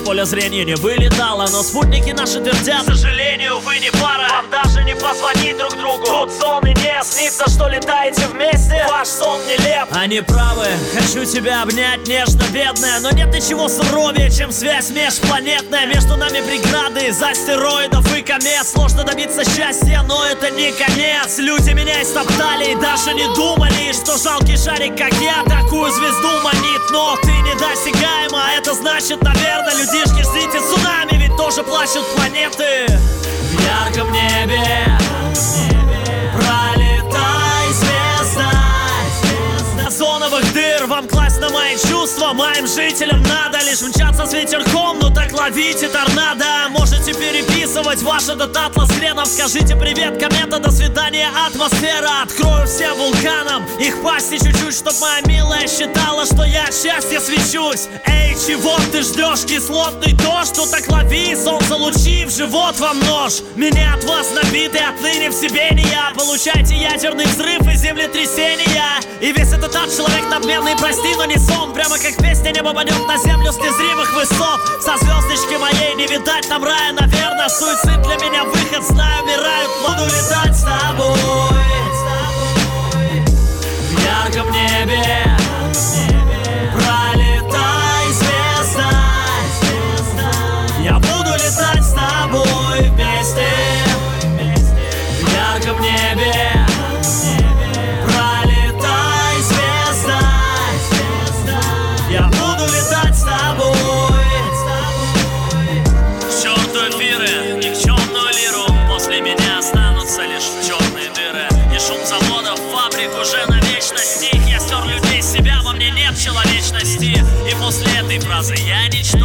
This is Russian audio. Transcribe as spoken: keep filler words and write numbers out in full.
поля зрения не вылетала, но спутники наши твердят: к сожалению, вы не пара. Вам даже не позвонить друг другу, тут зоны нет. Снится, что летаете вместе, ваш сон нелеп. Они правы, хочу тебя обнять, нежно, бедная, но нет ничего суровее, чем связь межпланетная. Между нами преграды из астероидов и комет. Сложно добиться счастья, но это не конец. Люди меня истоптали и даже не думали, что жалкий шарик, как я, такую звезду манит. Но ты недосягаема, а это значит, наверное, людишки, ждите цунами, ведь тоже плачут планеты. В ярком небе пролетай, звезда. Озоновых дыр вам класть на мои чувства. Моим жителям надо лишь мчаться с ветерком, ну так ловите торнадо. Можете переписывать ваш этот атлас хренов. Скажите привет, комета, до свидания, атмосфера. Открою всем вулканам их пасти чуть-чуть, чтоб моя милая считала, что я от счастья свечусь. Эй, чего ты ждешь? Кислотный дождь? Ну так лови солнце лучи, в живот вам нож. Меня от вас набиты, отныне в себе не я. Получайте ядерный взрыв и землетрясения. И весь этот ад человек надменный, прости, но не сон. Прямо как песня небо падет на землю с незримых высот. Со звездочки моей не видать там рая, наверное. Суицид для меня выход, знаю, умирают. Буду летать с тобой в ярком небе. Пролетай, звезда. Я буду летать с тобой вместе в ярком небе. Пролетай, звезда. Я буду летать с тобой. К черту эфиры, никчемную лиру. После меня останутся лишь черные дыры. И шум заводов, фабрик уже на вечность. Их я стер людей с себя, во мне нет человечности. И после этой фразы я ничего